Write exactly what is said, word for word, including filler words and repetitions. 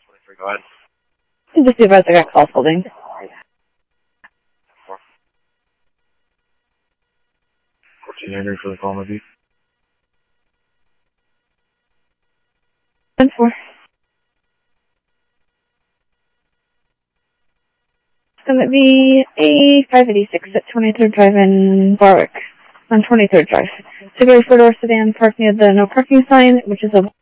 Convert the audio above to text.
Go ahead. Just advise I got calls holding. fourteen hundred for the call, maybe. ten four. It's going to be A five eighty-six at twenty-third Drive in Warwick. On twenty-third Drive. Subaru four-door sedan parked near the no parking sign, which is a